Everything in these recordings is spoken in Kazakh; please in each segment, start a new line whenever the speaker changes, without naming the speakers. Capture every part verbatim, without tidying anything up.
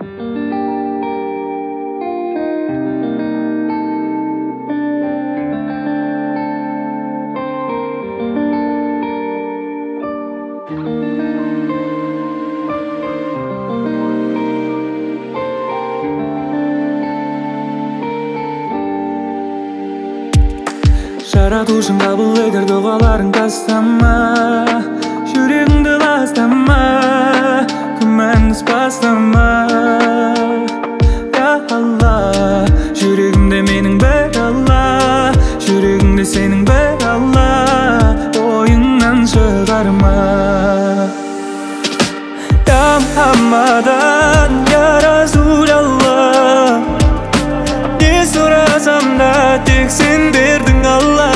Жаратушың қабыл етер дұғаларың тастама, жүрегіңді ластама, күмәнді бастама. Я Алла, жүрегімде менің бір Алла, жүрегімде сенің бір Алла, ойыңнан шығарма. Я Мухаммадан, я Расулалла, не сұрасам да тек сен бердің Алла.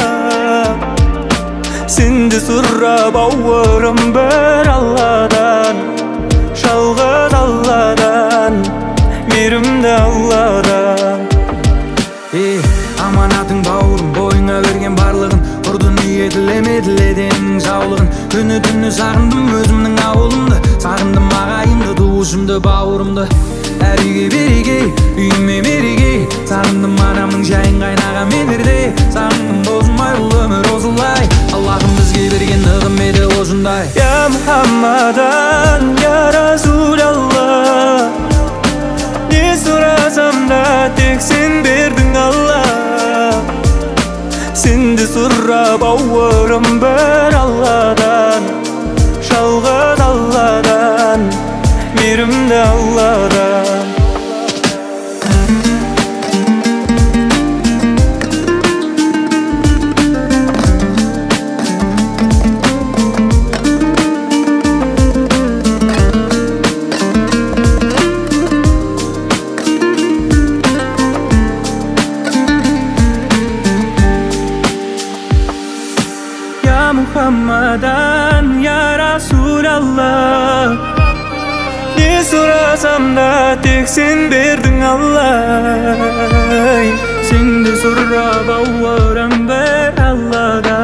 Сенді сұрап ауырым бір Алладан, жалғыз Алладан, мейірімді Алладан. Ей, аманатың бауырым, бойыңа берген барлығын, құр дүние тілеме тіледенің жаулығын. Күні түні сағындым өзімнің ауылымды, сағындым ағайынды, туысымды, бауырымды. Әр үйге береке, үйіме мереке, сағындым анамның жайын қайнаған менерде. Сағындым бозылмай бұл өмір осылай, Аллахым бізге берген нығым еді осындай. Я Мухаммадан, я Расулалла, не сұрасам да тек сен бердің Алла. Сенді сұрап ауырым бір Алладан, жалғыз Алладан, мейірімді Алладан. Ya Muhammadan, ya Rasulallah, ne sorasam da tek sen berдің Алла. Сенді сұрап ауырам бір Алладан.